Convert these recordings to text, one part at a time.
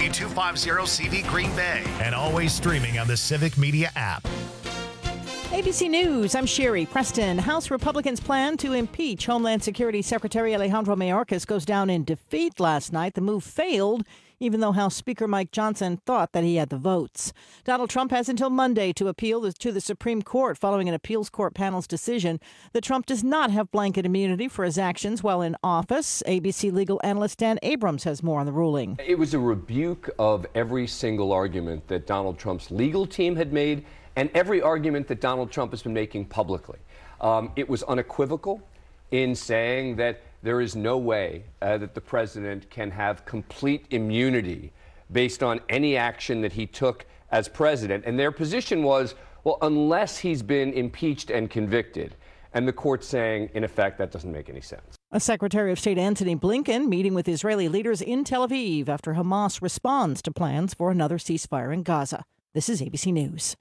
W250CV Green Bay, and always streaming on the Civic Media app. ABC News, I'm Sherry Preston. House Republicans' plan to impeach Homeland Security Secretary Alejandro Mayorkas goes down in defeat last night. The move failed, even though House Speaker Mike Johnson thought that he had the votes. Donald Trump has until Monday to appeal to the Supreme Court following an appeals court panel's decision that Trump does not have blanket immunity for his actions while in office. ABC legal analyst Dan Abrams has more on the ruling. It was a rebuke of every single argument that Donald Trump's legal team had made and every argument that Donald Trump has been making publicly. It was unequivocal in saying that there is no way that the president can have complete immunity based on any action that he took as president. And their position was, well, unless he's been impeached and convicted. And the court saying, in effect, that doesn't make any sense. A Secretary of State Antony Blinken meeting with Israeli leaders in Tel Aviv after Hamas responds to plans for another ceasefire in Gaza. This is ABC News.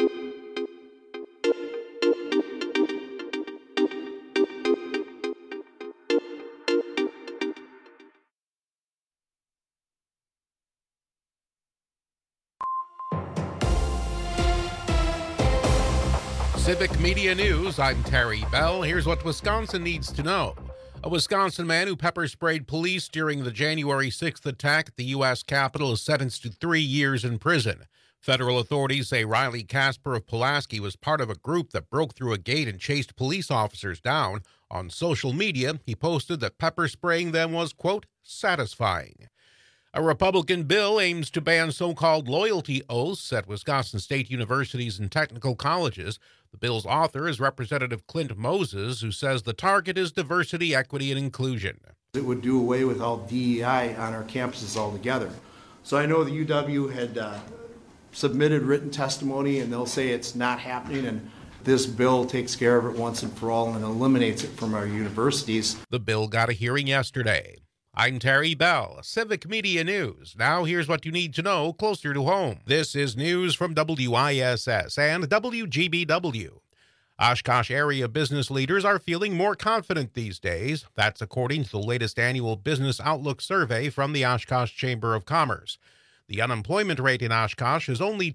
Civic Media News, I'm Terry Bell. Here's what Wisconsin needs to know. A Wisconsin man who pepper sprayed police during the January 6th attack at the U.S. Capitol is sentenced to 3 years in prison. Federal authorities say Riley Casper of Pulaski was part of a group that broke through a gate and chased police officers down. On social media, he posted that pepper spraying them was, quote, satisfying. A Republican bill aims to ban so-called loyalty oaths at Wisconsin State universities and technical colleges. The bill's author is Representative Clint Moses, who says the target is diversity, equity, and inclusion. It would do away with all DEI on our campuses altogether. So I know the UW had submitted written testimony, and they'll say it's not happening, and this bill takes care of it once and for all and eliminates it from our universities. The bill got a hearing yesterday. I'm Terry Bell, Civic Media News. Now here's what you need to know closer to home. This is news from WISS and WGBW. Oshkosh area business leaders are feeling more confident these days. That's according to the latest annual Business Outlook survey from the Oshkosh Chamber of Commerce. The unemployment rate in Oshkosh is only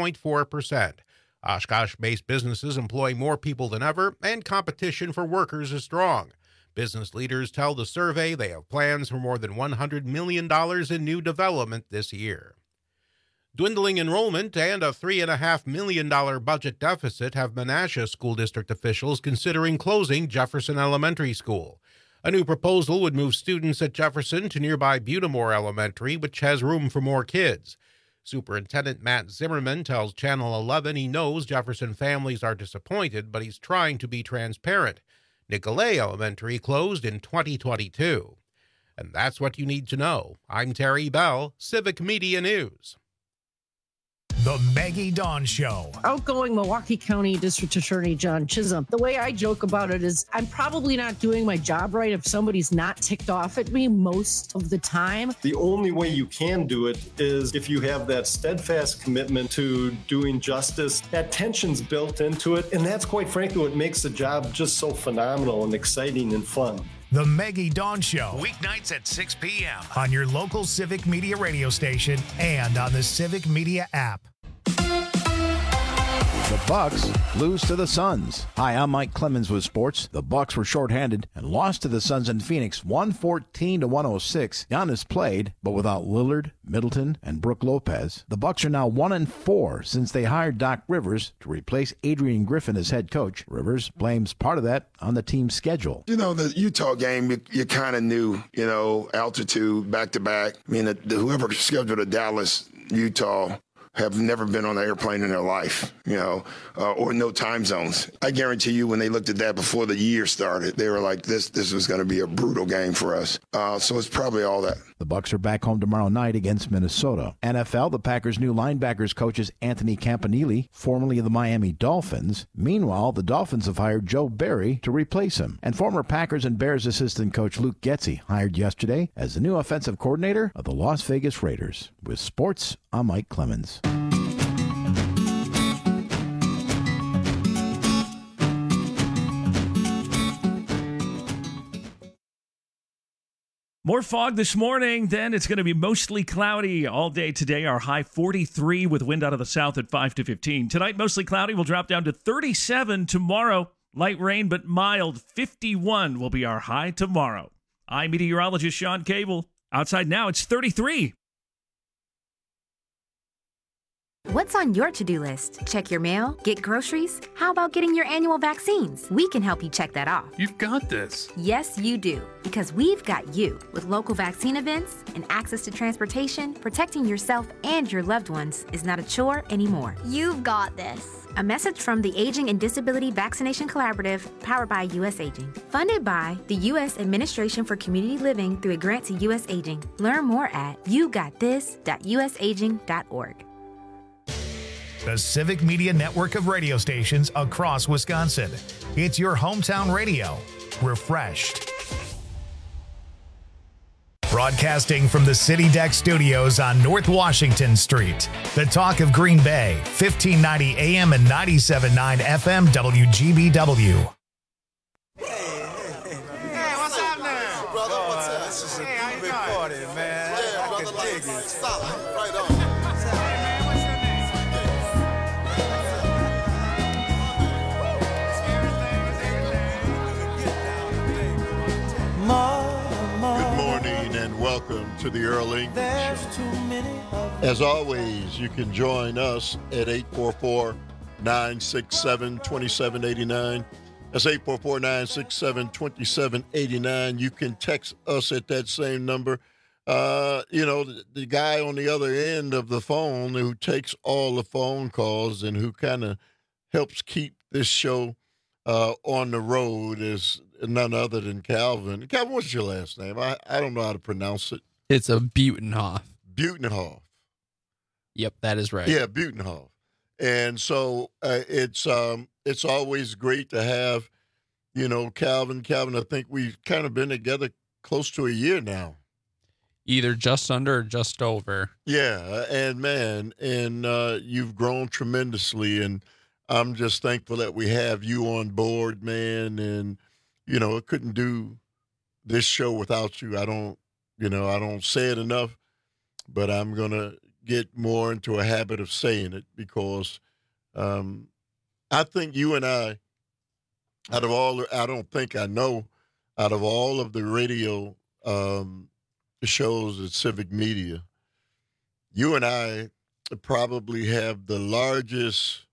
2.4%. Oshkosh-based businesses employ more people than ever, and competition for workers is strong. Business leaders tell the survey they have plans for more than $100 million in new development this year. Dwindling enrollment and a $3.5 million budget deficit have Menasha School District officials considering closing Jefferson Elementary School. A new proposal would move students at Jefferson to nearby Butamore Elementary, which has room for more kids. Superintendent Matt Zimmerman tells Channel 11 he knows Jefferson families are disappointed, but he's trying to be transparent. Nicolay Elementary closed in 2022. And that's what you need to know. I'm Terry Bell, Civic Media News. The Maggie Dawn Show. Outgoing Milwaukee County District Attorney John Chisholm. The way I joke about it is I'm probably not doing my job right if somebody's not ticked off at me most of the time. The only way you can do it is if you have that steadfast commitment to doing justice. That tension's built into it, and that's quite frankly what makes the job just so phenomenal and exciting and fun. The Maggie Dawn Show. Weeknights at 6 p.m. on your local Civic Media radio station and on the Civic Media app. The Bucks lose to the Suns. Hi, I'm Mike Clemens with sports. The Bucks were shorthanded and lost to the Suns in Phoenix 114-106. Giannis played, but without Lillard, Middleton, and Brook Lopez. The Bucks are now 1-4 since they hired Doc Rivers to replace Adrian Griffin as head coach. Rivers blames part of that on the team's schedule. You know, the Utah game, you kind of knew, altitude, back-to-back. I mean, whoever scheduled a Dallas, Utah, have never been on an airplane in their life, or no time zones. I guarantee you when they looked at that before the year started, they were like, this was going to be a brutal game for us. So it's probably all that. The Bucks are back home tomorrow night against Minnesota. NFL, the Packers' new linebackers coach is Anthony Campanile, formerly of the Miami Dolphins. Meanwhile, the Dolphins have hired Joe Barry to replace him. And former Packers and Bears assistant coach Luke Getsy hired yesterday as the new offensive coordinator of the Las Vegas Raiders. With sports, I'm Mike Clemens. More fog this morning, then it's going to be mostly cloudy all day today. Our high 43 with wind out of the south at 5 to 15. Tonight, mostly cloudy. We'll drop down to 37 tomorrow. Light rain, but mild. 51 will be our high tomorrow. I'm meteorologist Sean Cable. Outside now, it's 33. What's on your to-do list? Check your mail? Get groceries? How about getting your annual vaccines? We can help you check that off. You've got this. Yes, you do. Because we've got you. With local vaccine events and access to transportation, protecting yourself and your loved ones is not a chore anymore. You've got this. A message from the Aging and Disability Vaccination Collaborative, powered by U.S. Aging. Funded by the U.S. Administration for Community Living through a grant to U.S. Aging. Learn more at yougotthis.usaging.org. The Civic Media Network of radio stations across Wisconsin. It's your hometown radio. Refreshed. Broadcasting from the City Deck Studios on North Washington Street. The talk of Green Bay, 1590 AM and 97.9 FM WGBW. Hey, what's up now? Brother, what's up? This is a big party, man. Yeah, brother, like it's solid. Right on. Good morning and welcome to the Earl English Show. As always, you can join us at 844-967-2789. That's 844-967-2789. You can text us at that same number. The guy on the other end of the phone who takes all the phone calls and who kind of helps keep this show on the road is none other than Calvin. Calvin, what's your last name? I don't know how to pronounce it. It's a Butenhoff. Butenhoff. Yep, that is right. Yeah, Butenhoff. And so it's always great to have, Calvin. Calvin, I think we've kind of been together close to a year now. Either just under or just over. Yeah, and you've grown tremendously, and I'm just thankful that we have you on board, man, and I couldn't do this show without you. I don't say it enough, but I'm going to get more into a habit of saying it because I think you and I, out of all of the radio shows at Civic Media, you and I probably have the largest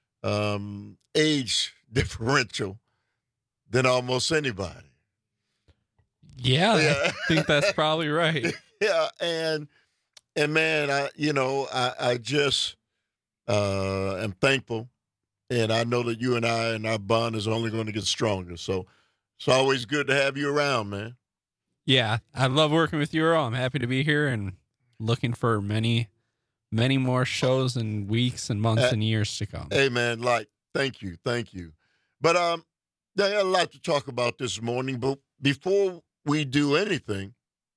age differential than almost anybody. Yeah, I think that's probably right. Yeah, and man, I just am thankful, and I know that you and I and our bond is only going to get stronger. So it's always good to have you around, man. Yeah, I love working with you, Earl. I'm happy to be here and looking for many, many more shows and weeks and months and years to come. Hey, man, thank you. But I got a lot to talk about this morning. But before we do anything,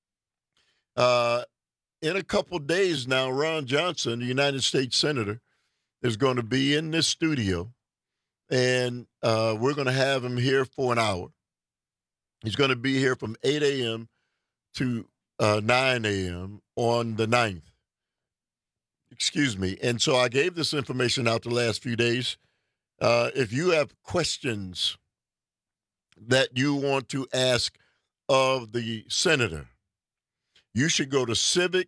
in a couple of days now, Ron Johnson, the United States Senator, is going to be in this studio, and we're going to have him here for an hour. He's going to be here from 8 a.m. to 9 a.m. on the 9th. Excuse me. And so I gave this information out the last few days. If you have questions that you want to ask of the senator, you should go to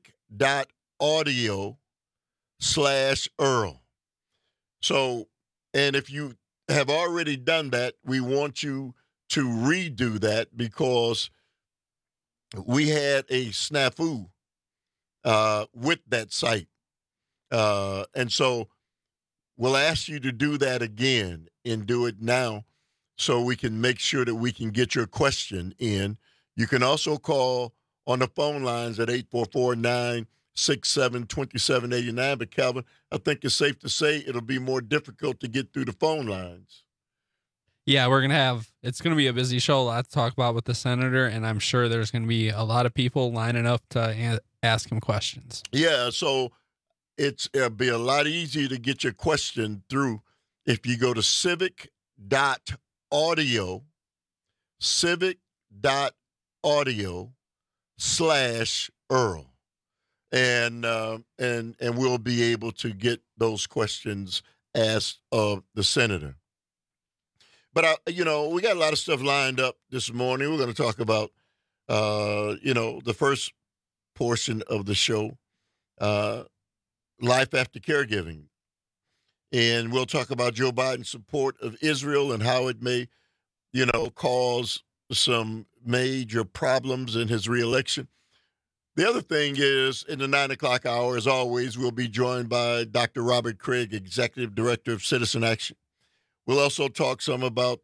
civic.audio/Earl. So, and if you have already done that, we want you to redo that because we had a snafu with that site. And so we'll ask you to do that again and do it now so we can make sure that we can get your question in. You can also call on the phone lines at 844-967-2789. But, Calvin, I think it's safe to say it'll be more difficult to get through the phone lines. Yeah, it's going to be a busy show, a lot to talk about with the senator, and I'm sure there's going to be a lot of people lining up to ask him questions. Yeah, so it'll be a lot easier to get your question through if you go to civic.audio, Earl. And we'll be able to get those questions asked of the senator. But, we got a lot of stuff lined up this morning. We're going to talk about, the first portion of the show, life after caregiving. And we'll talk about Joe Biden's support of Israel and how it may, cause some major problems in his reelection. The other thing is, in the 9 o'clock hour, as always, we'll be joined by Dr. Robert Craig, Executive Director of Citizen Action. We'll also talk some about,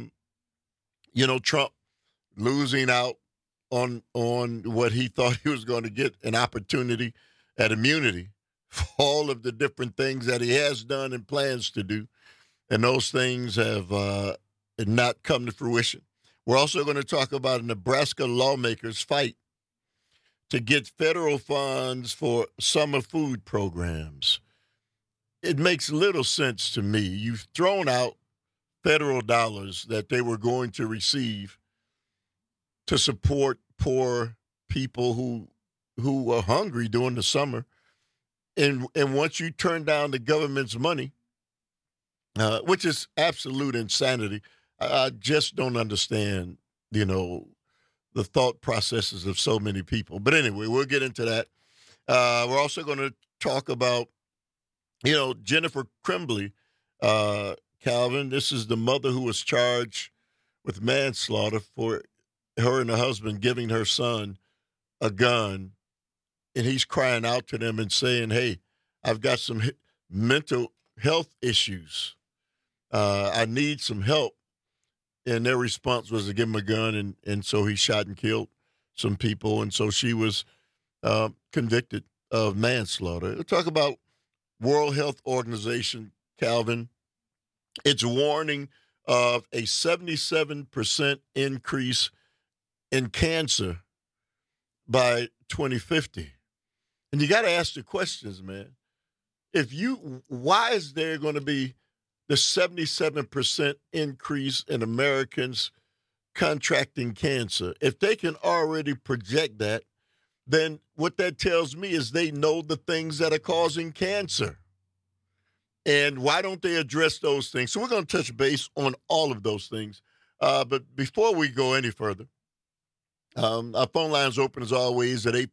Trump losing out on what he thought he was going to get, an opportunity at immunity for all of the different things that he has done and plans to do. And those things have not come to fruition. We're also going to talk about Nebraska lawmakers' fight to get federal funds for summer food programs. It makes little sense to me. You've thrown out federal dollars that they were going to receive to support poor people who are hungry during the summer. And once you turn down the government's money, which is absolute insanity, I just don't understand, the thought processes of so many people. But anyway, we'll get into that. We're also going to talk about, Jennifer Crumbley, Calvin. This is the mother who was charged with manslaughter for her and her husband giving her son a gun. And he's crying out to them and saying, hey, I've got some mental health issues. I need some help. And their response was to give him a gun, and so he shot and killed some people, and so she was convicted of manslaughter. We'll talk about World Health Organization, Calvin. It's warning of a 77% increase in cancer by 2050. And you got to ask the questions, man. Why is there going to be the 77% increase in Americans contracting cancer? If they can already project that, then what that tells me is they know the things that are causing cancer. And why don't they address those things? So we're going to touch base on all of those things. But before we go any further, our phone line's open as always at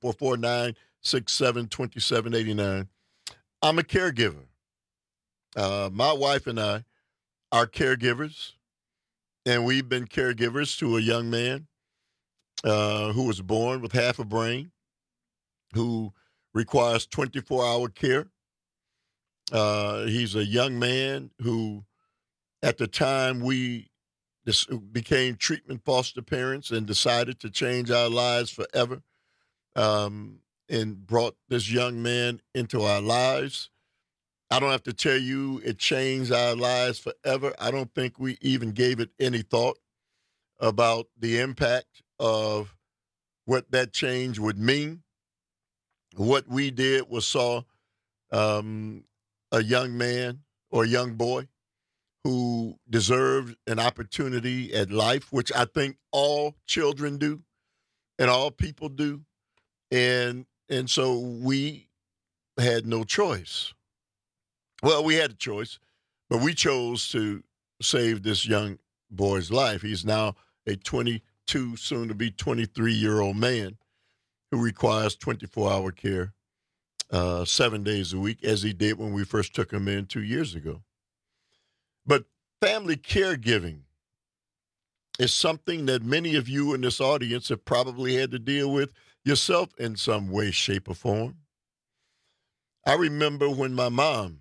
844-967-2789. I'm a caregiver. My wife and I are caregivers, and we've been caregivers to a young man who was born with half a brain, who requires 24-hour care. He's a young man who, at the time we became treatment foster parents and decided to change our lives forever, and brought this young man into our lives. I don't have to tell you it changed our lives forever. I don't think we even gave it any thought about the impact of what that change would mean. What we did was saw a young man or a young boy who deserved an opportunity at life, which I think all children do and all people do. And so we had no choice. Well, we had a choice, but we chose to save this young boy's life. He's now a 22, soon to be 23-year-old man who requires 24-hour care 7 days a week, as he did when we first took him in 2 years ago. But family caregiving is something that many of you in this audience have probably had to deal with yourself in some way, shape, or form. I remember when my mom,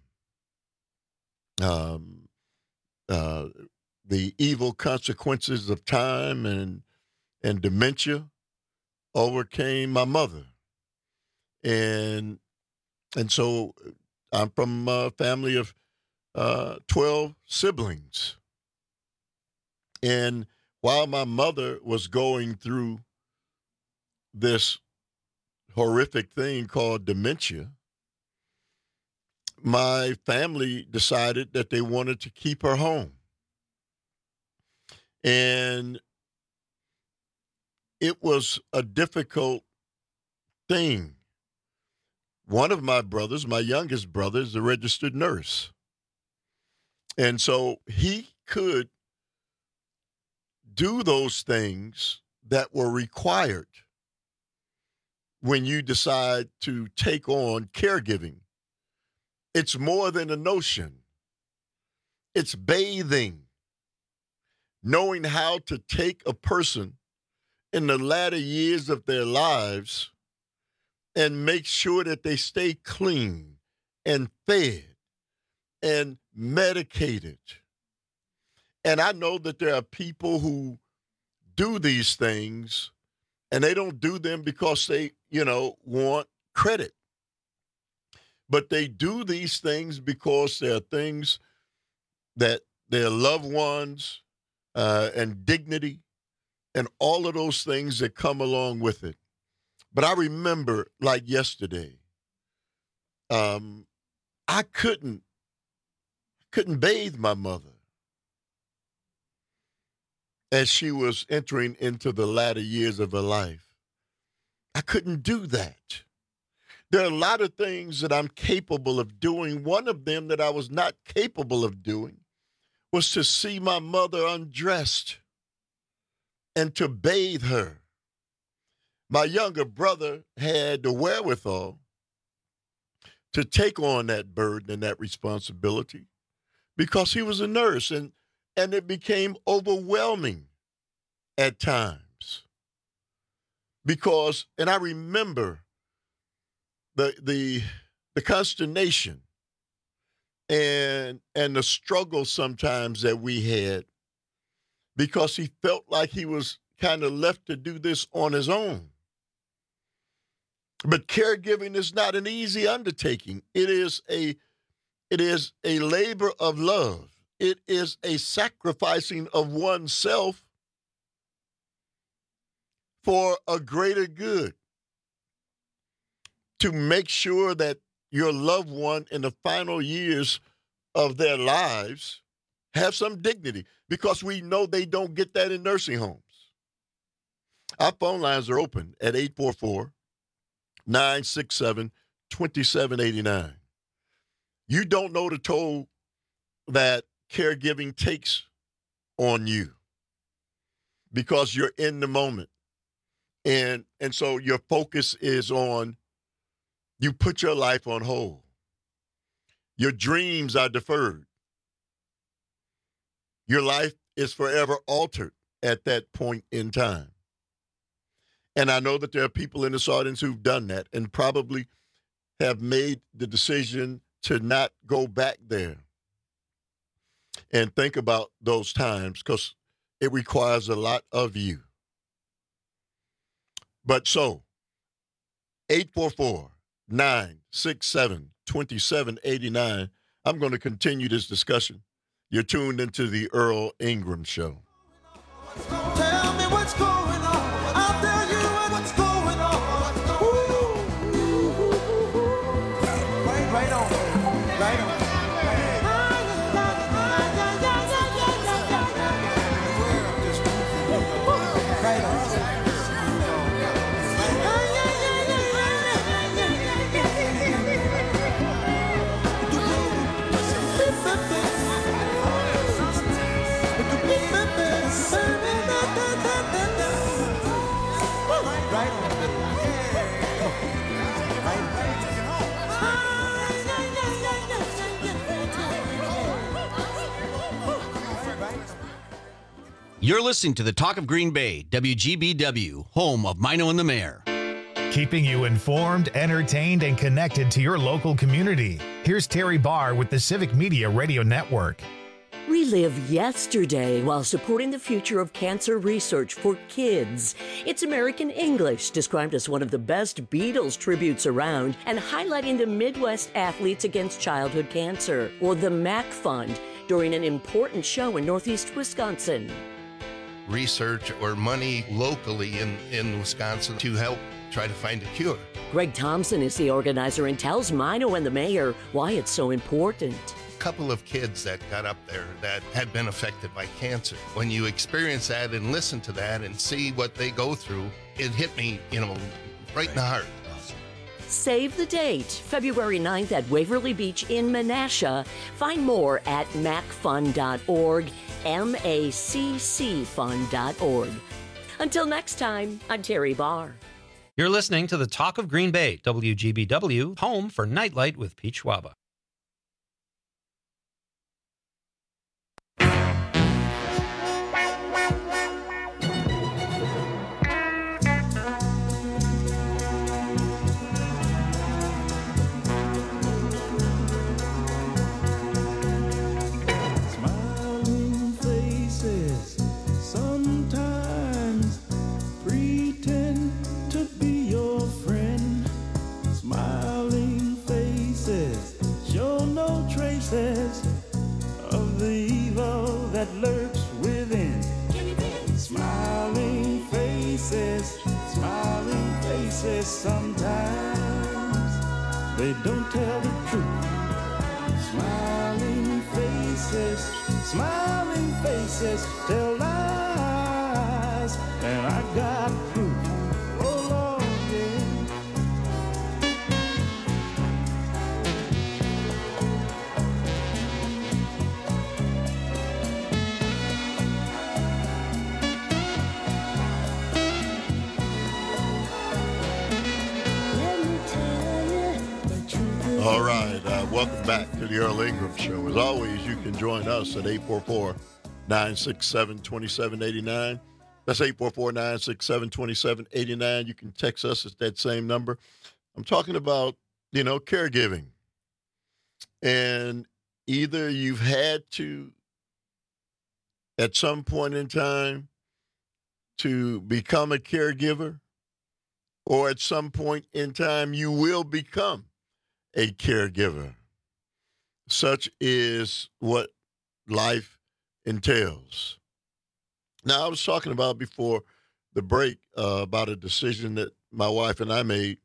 the evil consequences of time and dementia overcame my mother. And so I'm from a family of 12 siblings. And while my mother was going through this horrific thing called dementia, my family decided that they wanted to keep her home. And it was a difficult thing. One of my brothers, my youngest brother, is a registered nurse. And so he could do those things that were required when you decide to take on caregiving. It's more than a notion. It's bathing, knowing how to take a person in the latter years of their lives and make sure that they stay clean and fed and medicated. And I know that there are people who do these things and they don't do them because they, want credit. But they do these things because there are things that their loved ones and dignity and all of those things that come along with it. But I remember, like yesterday, I couldn't bathe my mother as she was entering into the latter years of her life. I couldn't do that. There are a lot of things that I'm capable of doing. One of them that I was not capable of doing was to see my mother undressed and to bathe her. My younger brother had the wherewithal to take on that burden and that responsibility because he was a nurse, and it became overwhelming at times. Because, and I remember the consternation and the struggle sometimes that we had because he felt like he was kind of left to do this on his own. But caregiving is not an easy undertaking. It is a labor of love. It is a sacrificing of oneself for a greater good, to make sure that your loved one in the final years of their lives have some dignity, because we know they don't get that in nursing homes. Our phone lines are open at 844-967-2789. You don't know the toll that caregiving takes on you because you're in the moment. And so your focus is on, you put your life on hold. Your dreams are deferred. Your life is forever altered at that point in time. And I know that there are people in this audience who've done that and probably have made the decision to not go back there and think about those times, because it requires a lot of you. But so, 844-967-2789. I'm going to continue this discussion. You're tuned into the Earl Ingram Show. Tell me what's going on. I'll tell you what's going on. Right on. Right on. You're listening to the Talk of Green Bay, WGBW, home of Mino and the Mayor. Keeping you informed, entertained, and connected to your local community. Here's Terry Barr with the Civic Media Radio Network. Relive yesterday while supporting the future of cancer research for kids. It's American English, described as one of the best Beatles tributes around and highlighting the Midwest athletes against childhood cancer, or the MAC Fund, during an important show in Northeast Wisconsin. Research or money locally in Wisconsin to help try to find a cure. Greg Thompson is the organizer and tells Mino and the Mayor why it's so important. A couple of kids that got up there that had been affected by cancer. When you experience that and listen to that and see what they go through, it hit me, right in the heart. Save the date, February 9th at Waverly Beach in Menasha. Find more at maccfun.org, maccfun.org. Until next time, I'm Terry Barr. You're listening to the Talk of Green Bay, WGBW, home for Nightlight with Pete Schwaba. Of the evil that lurks within. Smiling faces, sometimes they don't tell the truth. Smiling faces tell lies, and I got proof. Oh Lord, yeah. All right, welcome back to the Earl Ingram Show. As always, you can join us at 844-967-2789. That's 844-967-2789. You can text us at that same number. I'm talking about, caregiving. And either you've had to, at some point in time, to become a caregiver, or at some point in time, you will become a caregiver. Such is what life entails. Now, I was talking about before the break about a decision that my wife and I made,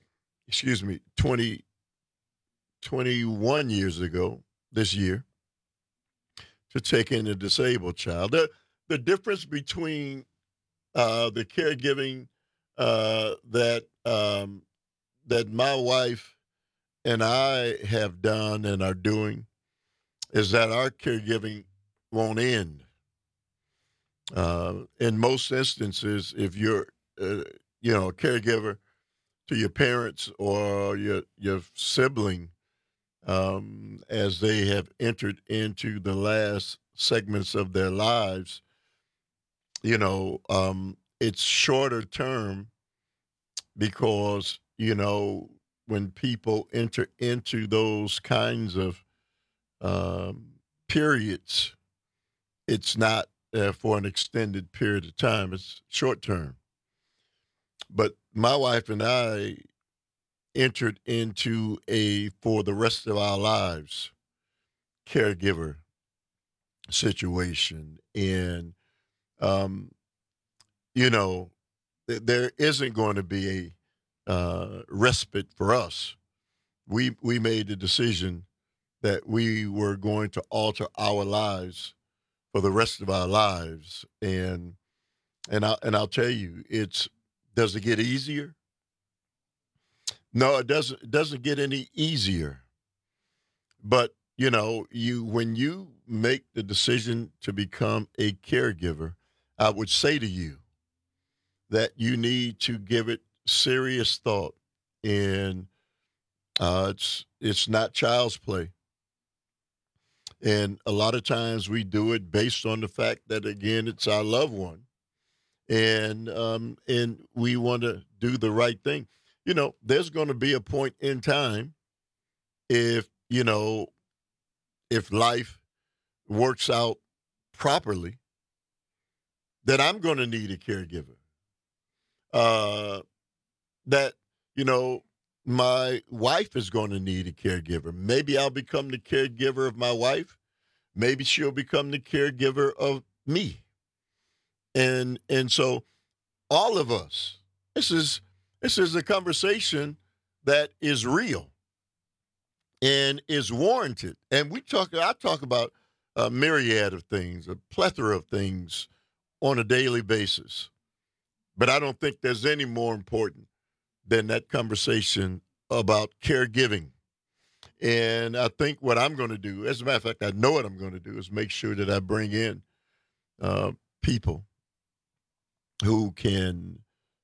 21 years ago this year, to take in a disabled child. The difference between the caregiving that my wife and I have done and are doing is that our caregiving won't end. In most instances, if you're, a caregiver to your parents or your sibling, as they have entered into the last segments of their lives, it's shorter term because, when people enter into those kinds of periods, it's not for an extended period of time. It's short term. But my wife and I entered into a for the rest of our lives caregiver situation. And, there isn't going to be a respite for us. We made the decision that we were going to alter our lives for the rest of our lives. And I'll tell you, does it get easier? No, it doesn't. It doesn't get any easier. But when you make the decision to become a caregiver, I would say to you that you need to give it serious thought, and it's not child's play. And a lot of times we do it based on the fact that, again, it's our loved one, and we want to do the right thing. There's going to be a point in time if life works out properly, that I'm going to need a caregiver. That my wife is going to need a caregiver. Maybe I'll become the caregiver of my wife. Maybe she'll become the caregiver of me. And so all of us, this is a conversation that is real and is warranted. And I talk about a myriad of things, a plethora of things on a daily basis. But I don't think there's any more important than that conversation about caregiving. And I think what I'm going to do, as a matter of fact, I know what I'm going to do, is make sure that I bring in people who can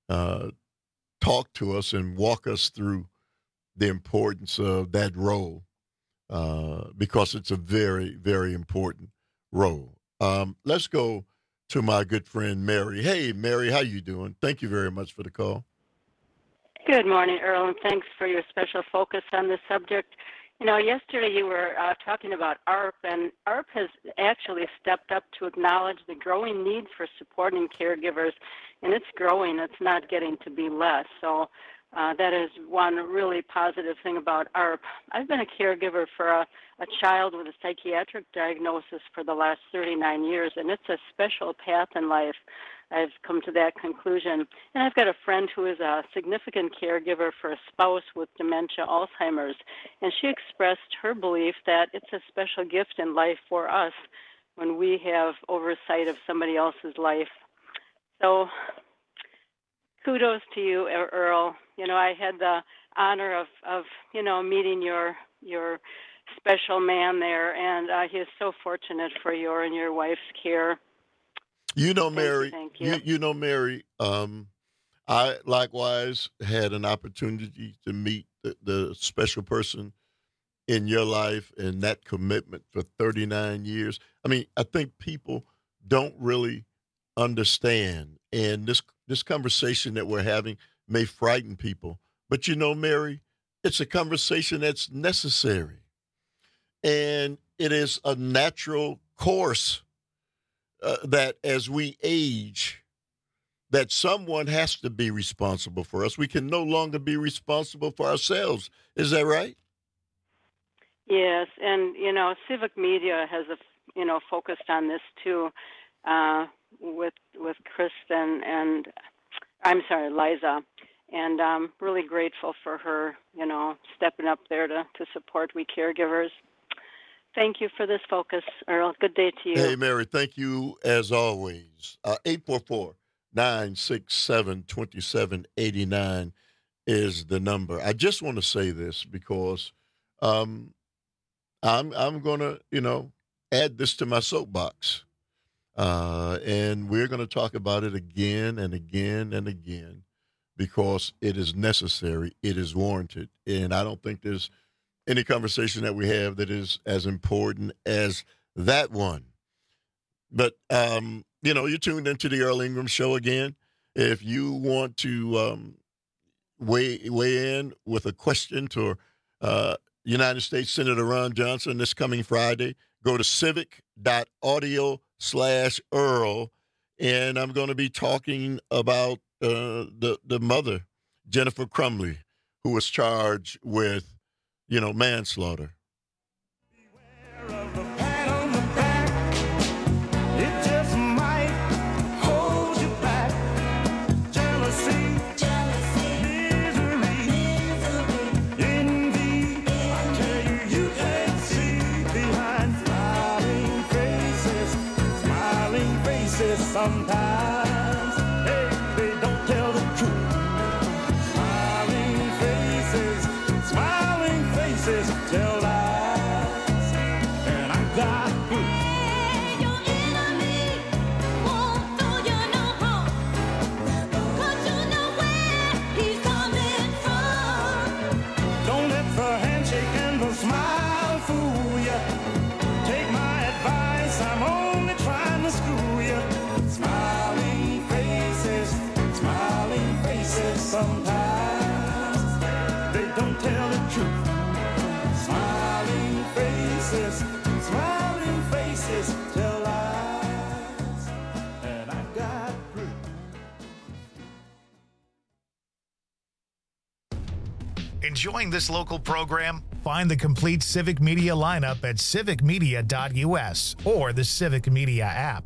talk to us and walk us through the importance of that role, because it's a very, very important role. Let's go to my good friend Mary. Hey, Mary, how you doing? Thank you very much for the call. Good morning, Earl, and thanks for your special focus on this subject. You know, yesterday you were talking about ARP, and ARP has actually stepped up to acknowledge the growing need for supporting caregivers, and it's growing. It's not getting to be less. So that is one really positive thing about ARP. I've been a caregiver for a child with a psychiatric diagnosis for the last 39 years, and it's a special path in life. I've come to that conclusion. And I've got a friend who is a significant caregiver for a spouse with dementia, Alzheimer's, and she expressed her belief that it's a special gift in life for us when we have oversight of somebody else's life. So kudos to you, Earl. You know, I had the honor of meeting your special man there, and he is so fortunate for your and your wife's care. You know, Mary, Thank you. You know, Mary, I likewise had an opportunity to meet the special person in your life and that commitment for 39 years. I mean, I think people don't really understand, and this conversation that we're having may frighten people. But you know, Mary, it's a conversation that's necessary, and it is a natural course that as we age, that someone has to be responsible for us. We can no longer be responsible for ourselves. Is that right? Yes, and you know, civic media has focused on this too, with Kristen and Liza, and I'm really grateful for her, stepping up there to support we caregivers. Thank you for this focus, Earl. Good day to you. Hey, Mary, thank you as always. 844-967-2789 is the number. I just want to say this because I'm going to, add this to my soapbox. And we're going to talk about it again and again and again because it is necessary. It is warranted. And I don't think there's any conversation that we have that is as important as that one. But, you're tuned into the Earl Ingram Show again. If you want to weigh in with a question to United States Senator Ron Johnson this coming Friday, go to civic.audio/Earl, and I'm going to be talking about the mother, Jennifer Crumley, who was charged with manslaughter. It just might hold you back. Jealousy, misery, envy. I tell you, you can't see behind smiling faces sometimes. Hey, they don't tell the truth. Smiling faces tell lies, and I got proof. Your enemy won't do you no harm, 'cause you know where he's coming from. Don't let the handshake and the smile fool you. Take my advice, I'm only trying to screw you. Smiling faces sometimes. They don't tell the truth. Smiling faces tell lies, and I got proof. Enjoying this local program? Find the complete Civic Media lineup at civicmedia.us or the Civic Media app.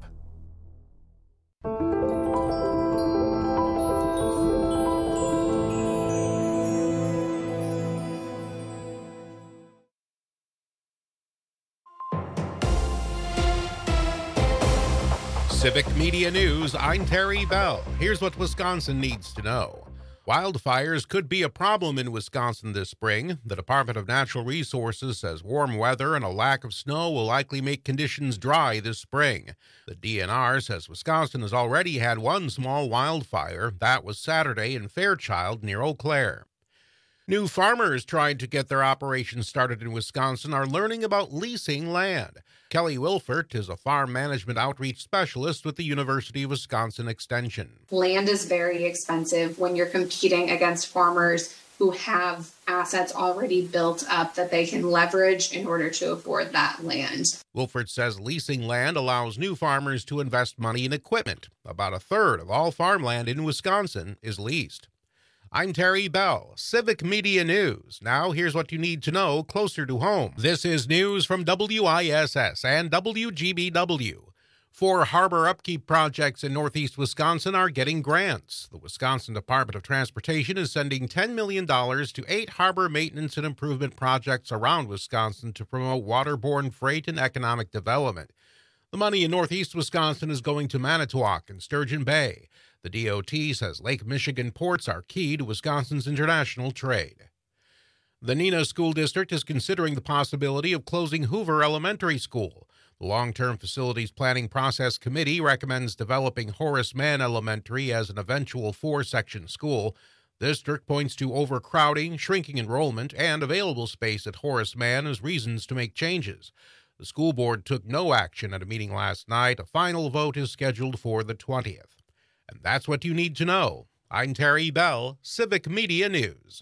Civic Media News, I'm Terry Bell. Here's what Wisconsin needs to know. Wildfires could be a problem in Wisconsin this spring. The Department of Natural Resources says warm weather and a lack of snow will likely make conditions dry this spring. The DNR says Wisconsin has already had one small wildfire. That was Saturday in Fairchild near Eau Claire. New farmers trying to get their operations started in Wisconsin are learning about leasing land. Kelly Wilfert is a farm management outreach specialist with the University of Wisconsin Extension. Land is very expensive when you're competing against farmers who have assets already built up that they can leverage in order to afford that land. Wilfert says leasing land allows new farmers to invest money in equipment. About a third of all farmland in Wisconsin is leased. I'm Terry Bell, Civic Media News. Now here's what you need to know closer to home. This is news from WISS and WGBW. 4 harbor upkeep projects in northeast Wisconsin are getting grants. The Wisconsin Department of Transportation is sending $10 million to 8 harbor maintenance and improvement projects around Wisconsin to promote waterborne freight and economic development. The money in northeast Wisconsin is going to Manitowoc and Sturgeon Bay. The DOT says Lake Michigan ports are key to Wisconsin's international trade. The Neenah School District is considering the possibility of closing Hoover Elementary School. The Long-Term Facilities Planning Process Committee recommends developing Horace Mann Elementary as an eventual 4-section school. The district points to overcrowding, shrinking enrollment, and available space at Horace Mann as reasons to make changes. The school board took no action at a meeting last night. A final vote is scheduled for the 20th. And that's what you need to know. I'm Terry Bell, Civic Media News.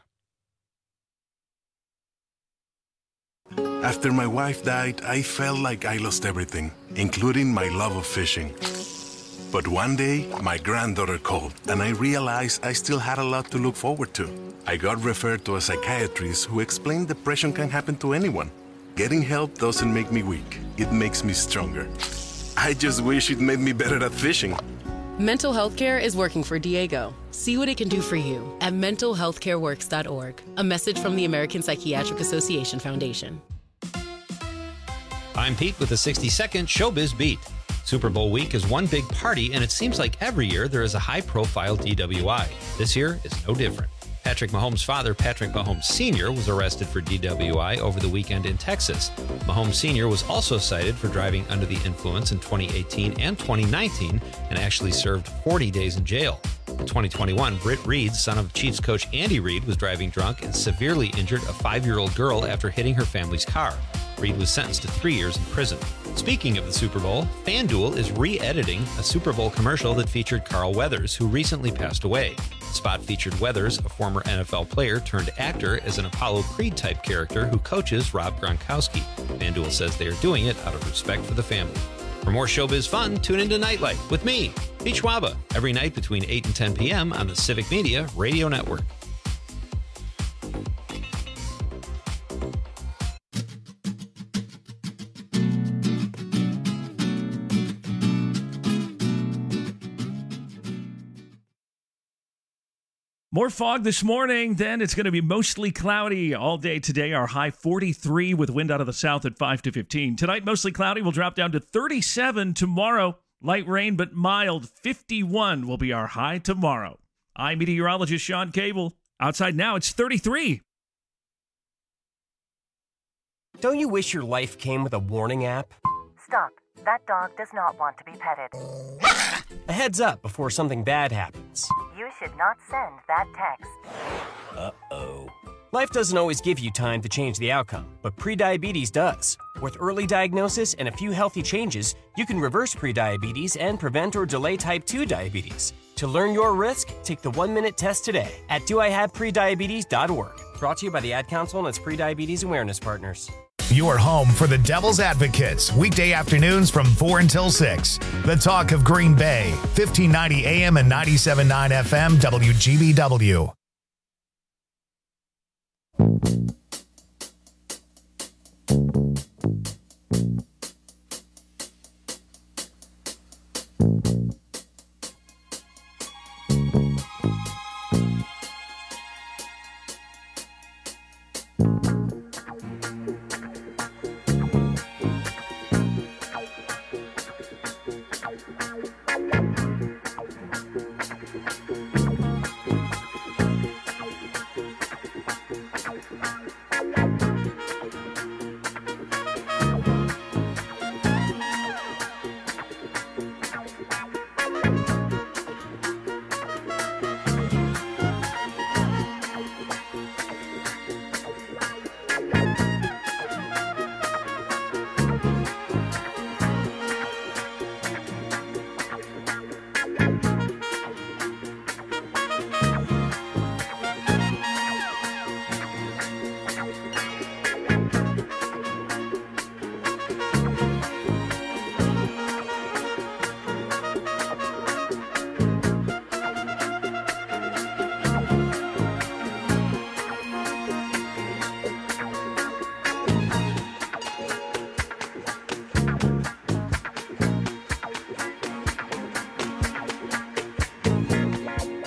After my wife died, I felt like I lost everything, including my love of fishing. But one day, my granddaughter called, and I realized I still had a lot to look forward to. I got referred to a psychiatrist who explained depression can happen to anyone. Getting help doesn't make me weak. It makes me stronger. I just wish it made me better at fishing. Mental health care is working for Diego. See what it can do for you at mentalhealthcareworks.org. A message from the American Psychiatric Association Foundation. I'm Pete with a 60-second Showbiz Beat. Super Bowl week is one big party, and it seems like every year there is a high-profile DWI. This year is no different. Patrick Mahomes' father, Patrick Mahomes Sr., was arrested for DWI over the weekend in Texas. Mahomes Sr. was also cited for driving under the influence in 2018 and 2019 and actually served 40 days in jail. In 2021, Britt Reed, son of Chiefs coach Andy Reid, was driving drunk and severely injured a 5-year-old girl after hitting her family's car. Reed was sentenced to 3 years in prison. Speaking of the Super Bowl, FanDuel is re-editing a Super Bowl commercial that featured Carl Weathers, who recently passed away. The spot featured Weathers, a former NFL player turned actor, as an Apollo Creed-type character who coaches Rob Gronkowski. FanDuel says they are doing it out of respect for the family. For more showbiz fun, tune into Nightlight with me, Pete Schwaba, every night between 8 and 10 p.m. on the Civic Media Radio Network. More fog this morning, then it's going to be mostly cloudy all day today. Our high 43 with wind out of the south at 5 to 15. Tonight, mostly cloudy. We'll drop down to 37 tomorrow. Light rain, but mild. 51 will be our high tomorrow. I'm meteorologist Sean Cable. Outside now, it's 33. Don't you wish your life came with a warning app? Stop. That dog does not want to be petted. A heads up before something bad happens. You should not send that text. Uh-oh. Life doesn't always give you time to change the outcome, but prediabetes does. With early diagnosis and a few healthy changes, you can reverse prediabetes and prevent or delay type 2 diabetes. To learn your risk, take the 1-minute test today at doihaveprediabetes.org. Brought to you by the Ad Council and its prediabetes awareness partners. Your home for the Devil's Advocates, weekday afternoons from 4 until 6. The Talk of Green Bay, 1590 AM and 97.9 FM, WGBW.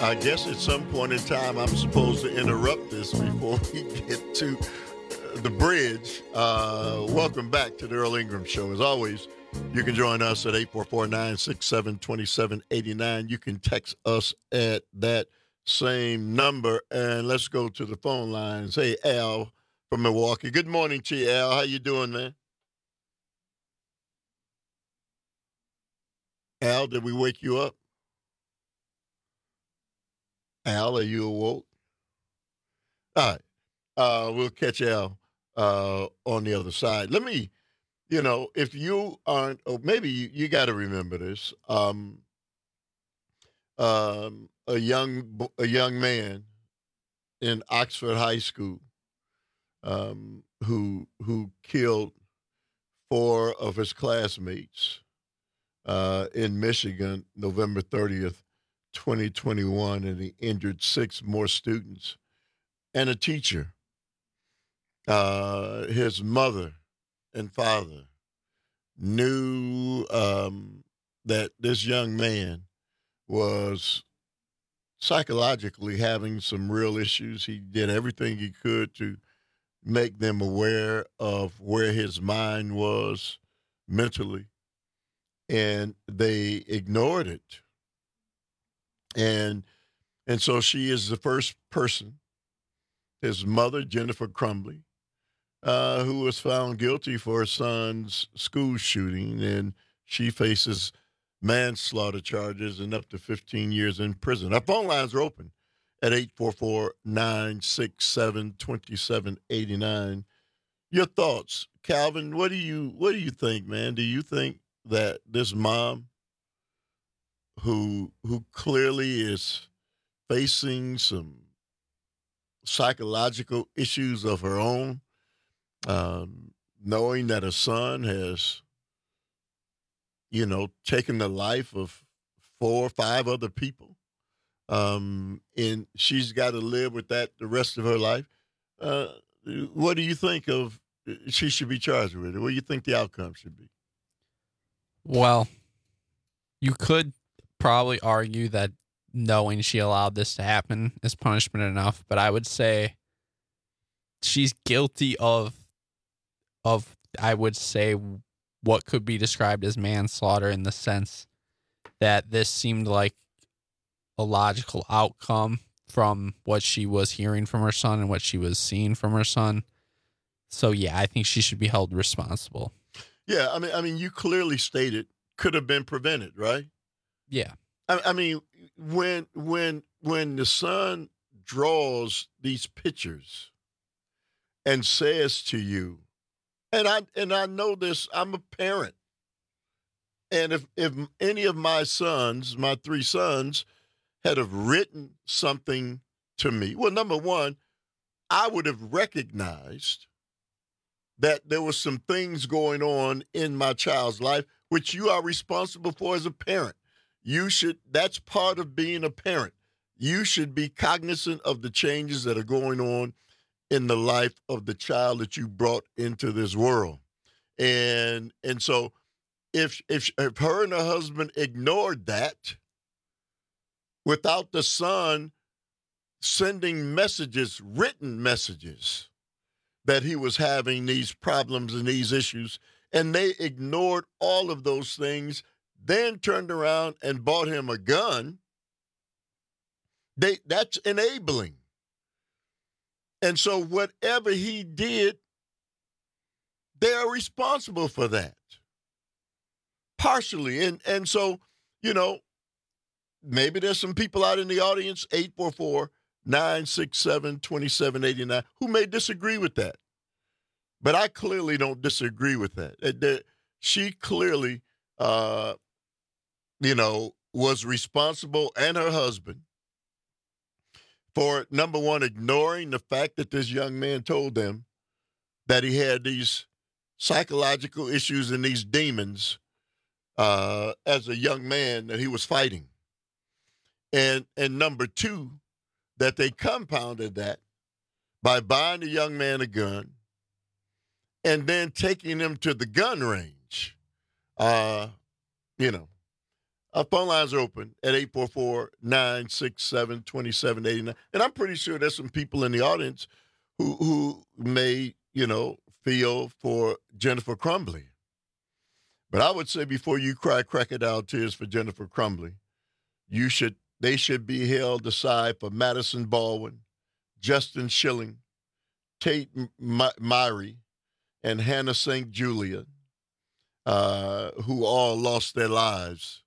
I guess at some point in time I'm supposed to interrupt this before we get to the bridge. Welcome back to the Earl Ingram Show. As always, you can join us at 844-967-2789. You can text us at that same number. And let's go to the phone lines. Hey, Al from Milwaukee. Good morning to you, Al. How you doing, man? Al, did we wake you up? Al, are you awoke? All right. We'll catch Al on the other side. Let me, if you aren't, or maybe you got to remember this. A young man in Oxford High School who killed 4 of his classmates in Michigan, November 30th, 2021, and he injured 6 more students and a teacher. His mother and father knew that this young man was psychologically having some real issues. He did everything he could to make them aware of where his mind was mentally, and they ignored it. And so she is the first person, his mother, Jennifer Crumbley, who was found guilty for her son's school shooting, and she faces manslaughter charges and up to 15 years in prison. Our phone lines are open at 844-967-2789. Your thoughts, Calvin? What do you think, man? Do you think that this mom, who clearly is facing some psychological issues of her own, knowing that her son has, taken the life of 4 or 5 other people, and she's got to live with that the rest of her life? What do you think of she should be charged with? What do you think the outcome should be? Well, you could probably argue that knowing she allowed this to happen is punishment enough, but I would say she's guilty of I would say what could be described as manslaughter, in the sense that this seemed like a logical outcome from what she was hearing from her son and what she was seeing from her son. So yeah, I think she should be held responsible. Yeah, I mean, you clearly stated could have been prevented, right? Yeah. I mean, when the son draws these pictures and says to you, and I know this, I'm a parent, and if any of my sons, my 3 sons, had have written something to me, well, number one, I would have recognized that there was some things going on in my child's life, which you are responsible for as a parent. That's part of being a parent. You should be cognizant of the changes that are going on in the life of the child that you brought into this world. And so if her and her husband ignored that, without the son sending messages, written messages, that he was having these problems and these issues, and they ignored all of those things, then turned around and bought him a gun, that's enabling. And so whatever he did, they are responsible for that, partially. And so, maybe there's some people out in the audience, 844-967-2789, who may disagree with that. But I clearly don't disagree with that. She clearly, was responsible, and her husband, for, number one, ignoring the fact that this young man told them that he had these psychological issues and these demons as a young man that he was fighting. And number two, that they compounded that by buying the young man a gun and then taking him to the gun range. Our phone lines are open at 844-967-2789. And I'm pretty sure there's some people in the audience who may, feel for Jennifer Crumbly. But I would say before you cry crocodile tears for Jennifer Crumbly, they should be held aside for Madison Baldwin, Justin Schilling, Tate Myrie, and Hannah St. Julia, who all lost their lives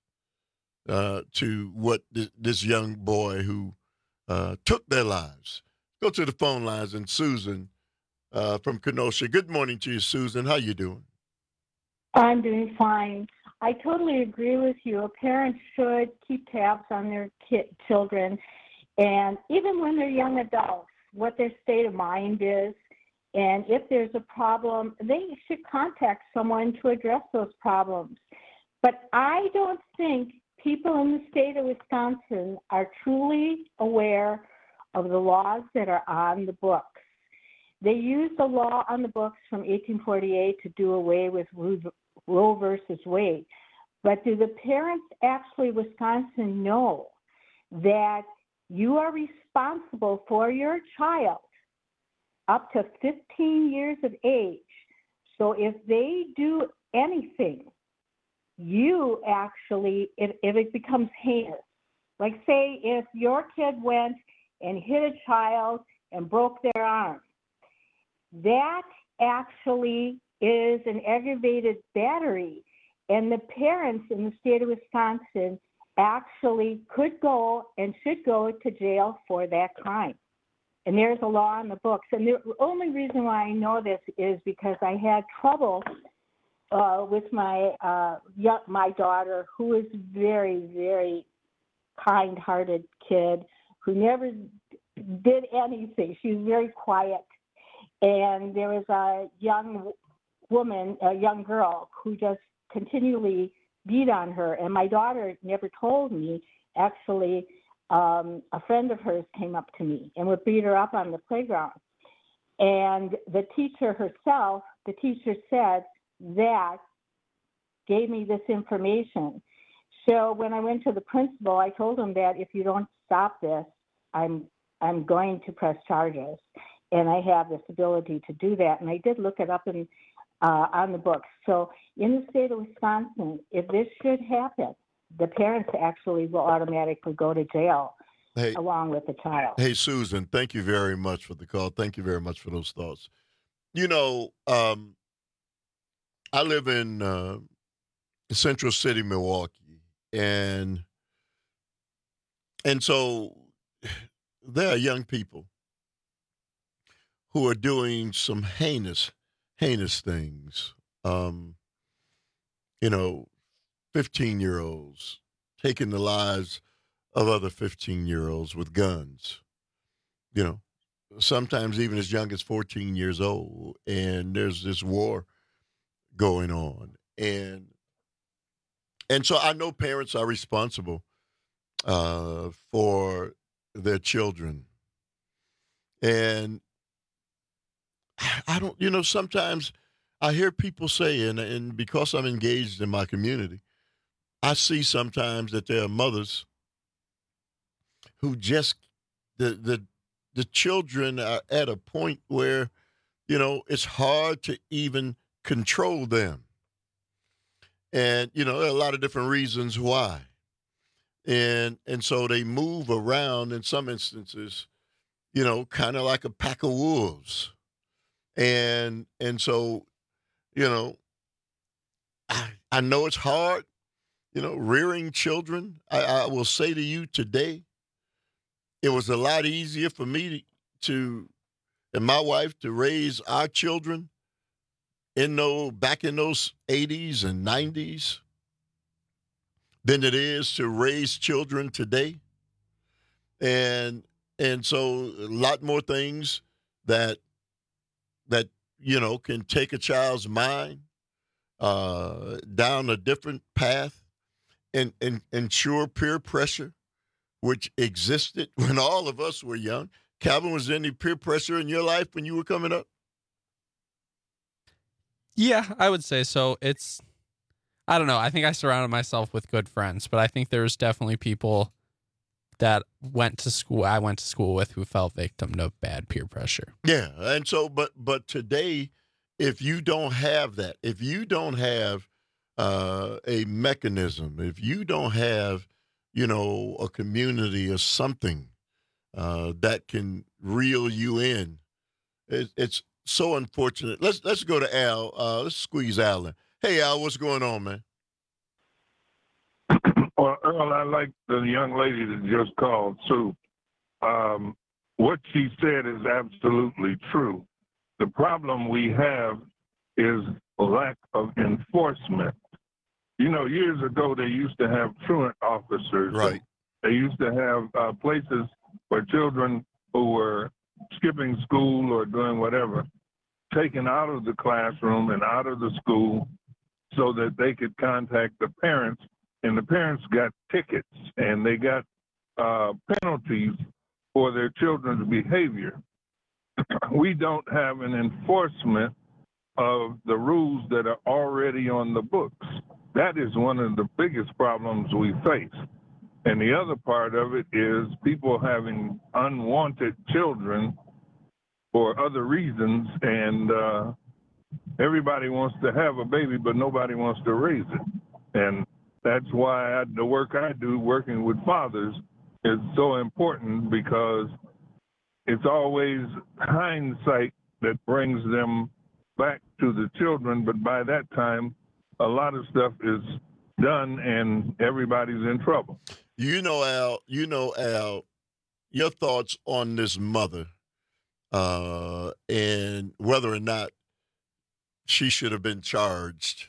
to what this young boy who took their lives. Go to the phone lines, and Susan from Kenosha. Good morning to you, Susan. How you doing? I'm doing fine. I totally agree with you. A parent should keep tabs on their children, and even when they're young adults, what their state of mind is, and if there's a problem, they should contact someone to address those problems. But I don't think people in the state of Wisconsin are truly aware of the laws that are on the books. They use the law on the books from 1848 to do away with Roe versus Wade. But do the parents actually, Wisconsin, know that you are responsible for your child up to 15 years of age? So if they do anything, you actually, if it becomes heinous, like say if your kid went and hit a child and broke their arm, that actually is an aggravated battery, and the parents in the state of Wisconsin actually could go and should go to jail for that crime. And there's a law on the books. And the only reason why I know this is because I had trouble with my daughter, who is very, very kind-hearted kid who never did anything. She was very quiet. And there was a young woman, a young girl, who just continually beat on her. And my daughter never told me. Actually, a friend of hers came up to me and would beat her up on the playground. And the teacher herself, the teacher said that gave me this information. So when I went to the principal, I told him that if you don't stop this, I'm going to press charges. And I have this ability to do that. And I did look it up on the books. So in the state of Wisconsin, if this should happen, the parents actually will automatically go to jail along with the child. Hey, Susan, thank you very much for the call. Thank you very much for those thoughts. I live in Central City, Milwaukee, and so there are young people who are doing some heinous things. 15-year-olds taking the lives of other 15-year-olds with guns. Sometimes even as young as 14 years old, and there's this war going on. And so I know parents are responsible for their children. And I don't, sometimes I hear people say, and because I'm engaged in my community, I see sometimes that there are mothers who just, the children are at a point where, it's hard to even control them. And, there are a lot of different reasons why. And so they move around in some instances, kind of like a pack of wolves. And so, I know it's hard, rearing children. I will say to you today, it was a lot easier for me and my wife to raise our children back in those 80s and 90s than it is to raise children today. And so a lot more things that can take a child's mind down a different path and ensure peer pressure, which existed when all of us were young. Calvin, was there any peer pressure in your life when you were coming up? Yeah, I would say so. I don't know. I think I surrounded myself with good friends, but I think there's definitely people that I went to school with who fell victim to bad peer pressure. Yeah, and so, but today, if you don't have that, if you don't have a mechanism, if you don't have, a community or something that can reel you in, it's so unfortunate. Let's go to Al. Let's squeeze Al in. Hey, Al, what's going on, man? Well, Earl, I like the young lady that just called, Sue. What she said is absolutely true. The problem we have is lack of enforcement. Years ago, they used to have truant officers. Right. They used to have places where children who were skipping school or doing whatever, taken out of the classroom and out of the school so that they could contact the parents. And the parents got tickets and they got penalties for their children's behavior. We don't have an enforcement of the rules that are already on the books. That is one of the biggest problems we face. And the other part of it is people having unwanted children for other reasons, and everybody wants to have a baby, but nobody wants to raise it. And that's why the work I do, working with fathers, is so important, because it's always hindsight that brings them back to the children. But by that time, a lot of stuff is done and everybody's in trouble. Al, your thoughts on this mother and whether or not she should have been charged.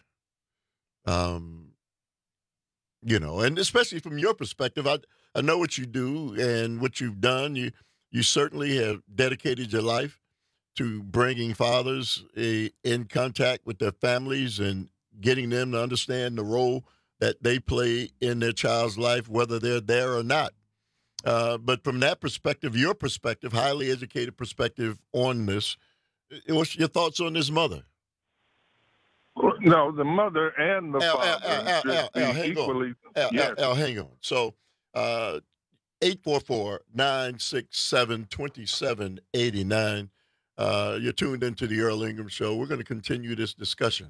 And especially from your perspective, I know what you do and what you've done. You certainly have dedicated your life to bringing fathers in contact with their families and getting them to understand the role that they play in their child's life, whether they're there or not. But from that perspective, your perspective, highly educated perspective on this, what's your thoughts on this mother? No, the mother and the father hang equally. On. Hang on. So 844-967-2789. You're tuned into the Earl Ingram Show. We're going to continue this discussion.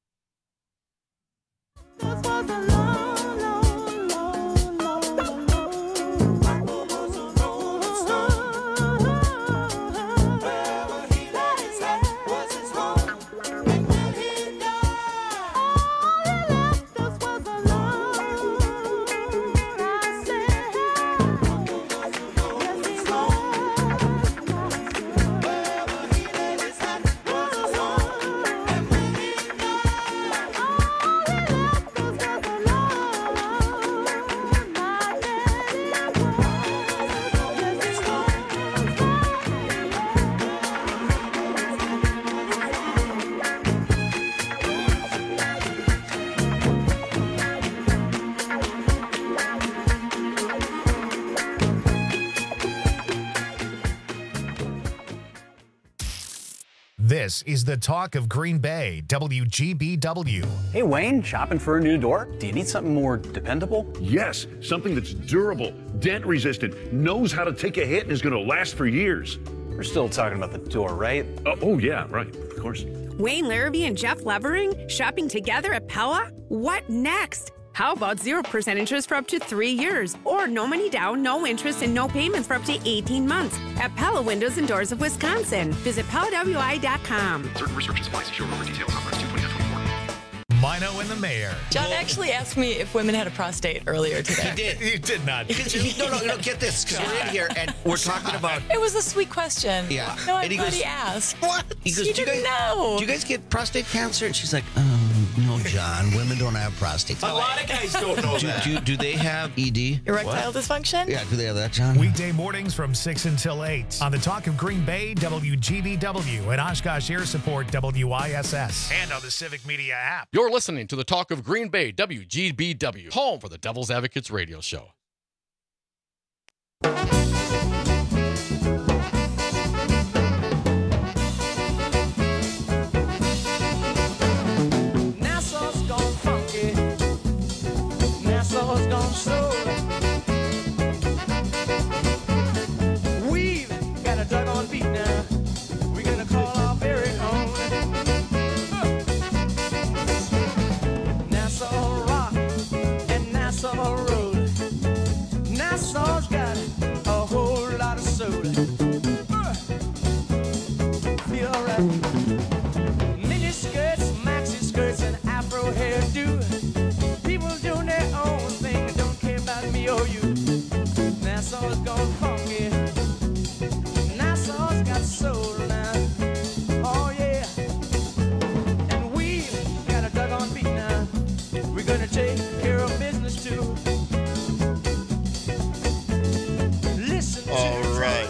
This is the talk of Green Bay, WGBW. Hey, Wayne, shopping for a new door? Do you need something more dependable? Yes, something that's durable, dent resistant, knows how to take a hit, and is going to last for years. We're still talking about the door, right? Oh, yeah, right, of course. Wayne Larrabee and Jeff Levering shopping together at Pella? What next? How about 0% interest for up to 3 years? Or no money down, no interest, and no payments for up to 18 months at Pella Windows and Doors of Wisconsin. Visit PellaWI.com. Certain restrictions apply. See showroom for details on March 2/2024. Mino and the Mayor. John actually asked me if women had a prostate earlier today. He did. You did not. No, get this, because we're in here and we're talking about... It was a sweet question. Yeah. No, And he goes, he asked. What? He goes, She didn't know. Do you guys get prostate cancer? And she's like, no, John, women don't have prostate. A lot of guys don't know that. Do they have ED? Erectile dysfunction? Yeah, do they have that, John? Weekday mornings from 6 until 8 on the Talk of Green Bay, WGBW, and Oshkosh Air Support, WISS, and on the Civic Media app. You're listening to the Talk of Green Bay, WGBW, home for the Devil's Advocates radio show. Nassau's gone funky. was gone funky. Nassau's got soul now. Oh yeah. And we got a doggone beat now. We're gonna take care of business too. Listen to All right.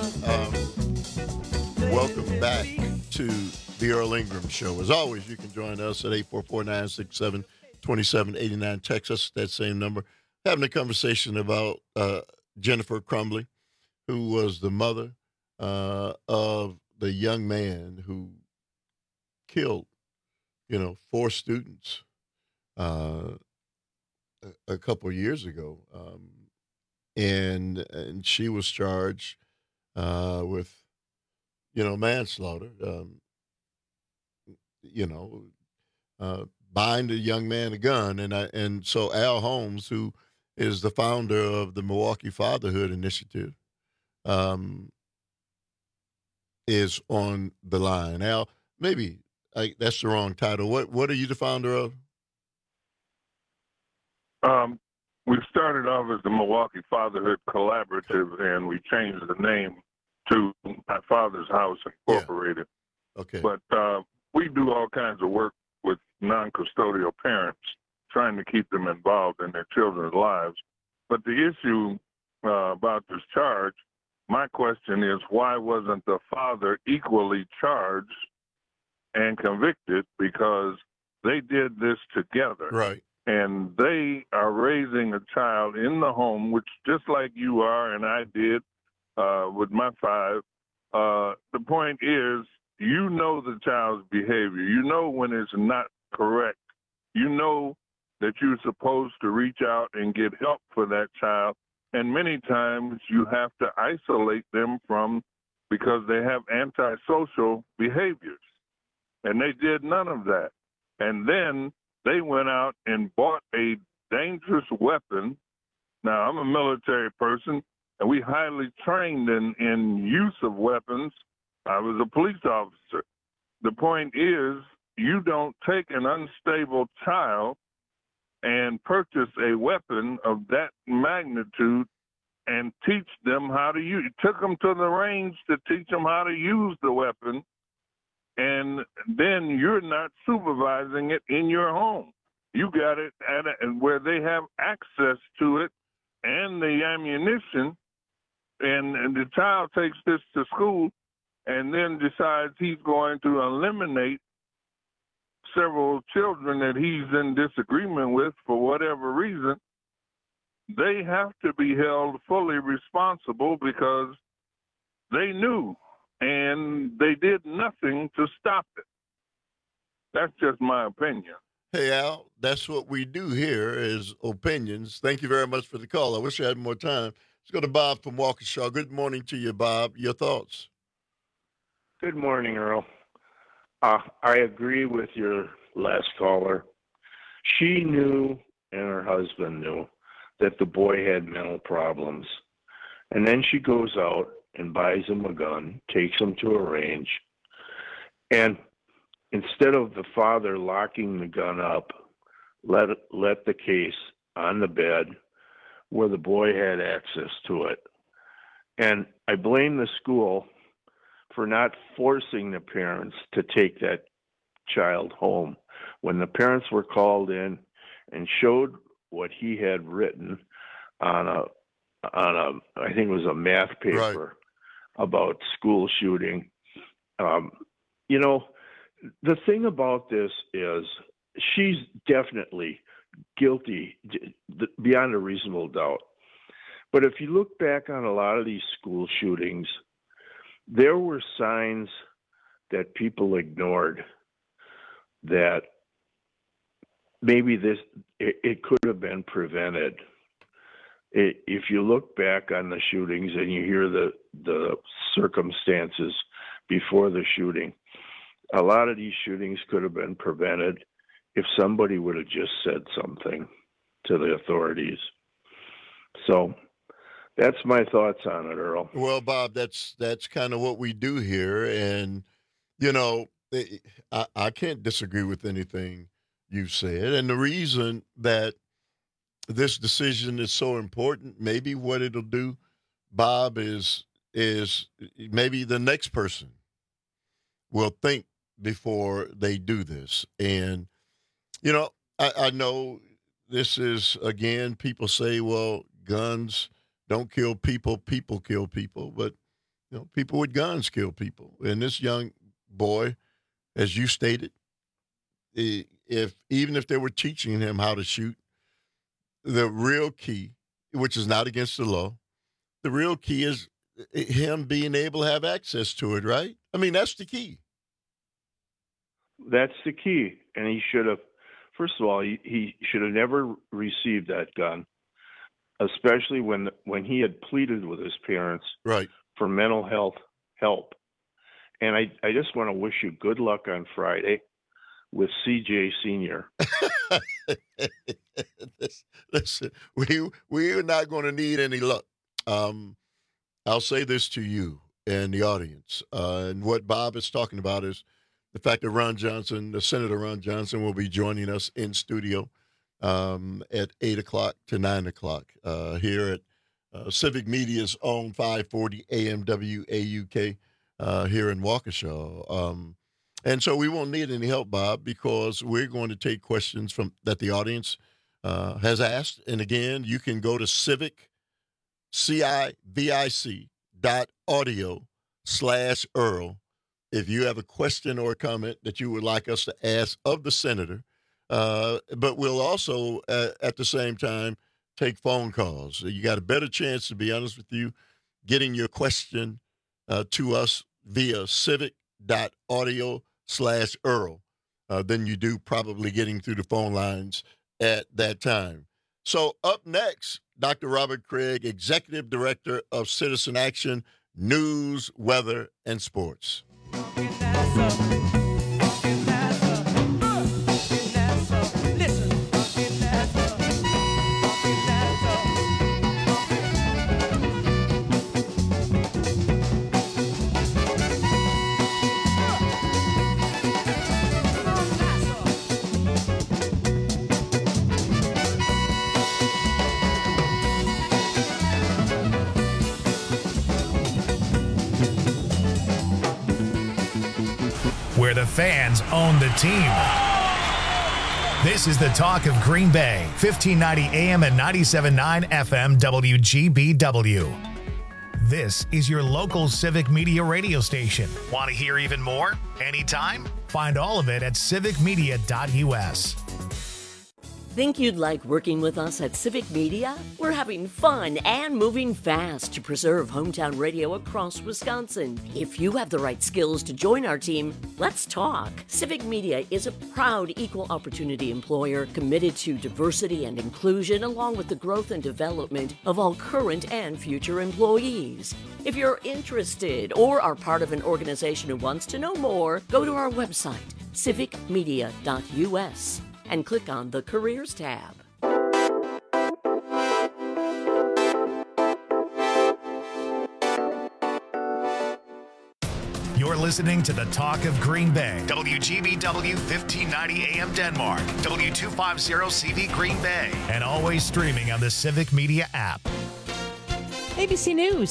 Welcome back to the Earl Ingram Show. As always, you can join us at 844-967-2789. Text us at that same number. Having a conversation about Jennifer Crumbley, who was the mother of the young man who killed, 4 students a couple of years ago. And she was charged with, manslaughter, buying the young man a gun. And so Al Holmes, who is the founder of the Milwaukee Fatherhood Initiative, is on the line. Al, maybe that's the wrong title. What are you the founder of? We started off as the Milwaukee Fatherhood Collaborative, and we changed the name to My Father's House Incorporated. Yeah. Okay. But we do all kinds of work with non-custodial parents, trying to keep them involved in their children's lives. But the issue about this charge, my question is, why wasn't the father equally charged and convicted? Because they did this together. Right. And they are raising a child in the home, which just like you are and I did with my 5. The point is, you know the child's behavior. You know when it's not correct. You know that you're supposed to reach out and get help for that child. And many times you have to isolate them because they have antisocial behaviors. And they did none of that. And then they went out and bought a dangerous weapon. Now, I'm a military person, and we highly trained in use of weapons. I was a police officer. The point is, you don't take an unstable child and purchase a weapon of that magnitude and teach them how to use it. Took them to the range to teach them how to use the weapon, and then you're not supervising it in your home. You got it where they have access to it and the ammunition, and the child takes this to school and then decides he's going to eliminate several children that he's in disagreement with for whatever reason. They have to be held fully responsible because they knew and they did nothing to stop it. That's just my opinion. Hey, Al, that's what we do here is opinions. Thank you very much for the call. I wish I had more time. Let's go to Bob from Waukesha. Good morning to you, Bob. Your thoughts? Good morning, Earl. I agree with your last caller. She knew and her husband knew that the boy had mental problems. And then she goes out and buys him a gun, takes him to a range, and instead of the father locking the gun up, let the case on the bed where the boy had access to it. And I blame the school for not forcing the parents to take that child home. When the parents were called in and showed what he had written on a I think it was a math paper about school shooting. The thing about this is she's definitely guilty beyond a reasonable doubt. But if you look back on a lot of these school shootings, there were signs that people ignored that maybe it could have been prevented. If you look back on the shootings and you hear the circumstances before the shooting, a lot of these shootings could have been prevented if somebody would have just said something to the authorities. So that's my thoughts on it, Earl. Well, Bob, that's kind of what we do here. And, I can't disagree with anything you said. And the reason that this decision is so important, maybe what it'll do Bob, is maybe the next person will think before they do this. And, I know this is, again, people say, well, guns don't kill people, people kill people. But, people with guns kill people. And this young boy, as you stated, even if they were teaching him how to shoot, the real key, which is not against the law, the real key is him being able to have access to it, right? I mean, that's the key. That's the key. And he should have, first of all, he should have never received that gun, especially when he had pleaded with his parents for mental health help. And I just want to wish you good luck on Friday with CJ Sr. Listen, we're not going to need any luck. I'll say this to you and the audience. And what Bob is talking about is the fact that Ron Johnson, Senator Ron Johnson, will be joining us in studio at 8 o'clock to 9 o'clock here at Civic Media's own 540 AM WAUK here in Waukesha. And so we won't need any help, Bob, because we're going to take questions that the audience has asked. And again, you can go to civic.audio/Earl if you have a question or a comment that you would like us to ask of the senator. But we'll also, at the same time, take phone calls. You got a better chance, to be honest with you, getting your question to us via civic.audio/Earl than you do probably getting through the phone lines at that time. So up next, Dr. Robert Craig, Executive Director of Citizen Action, News, Weather, and Sports. Where the fans own the team. This is the talk of Green Bay, 1590 AM and 97.9 FM WGBW. This is your local Civic Media radio station. Want to hear even more? Anytime? Find all of it at civicmedia.us. Think you'd like working with us at Civic Media? We're having fun and moving fast to preserve hometown radio across Wisconsin. If you have the right skills to join our team, let's talk. Civic Media is a proud equal opportunity employer committed to diversity and inclusion, along with the growth and development of all current and future employees. If you're interested or are part of an organization who wants to know more, go to our website, civicmedia.us. and click on the Careers tab. You're listening to the Talk of Green Bay, WGBW 1590 AM Denmark, W250CV Green Bay, and always streaming on the Civic Media app. ABC News,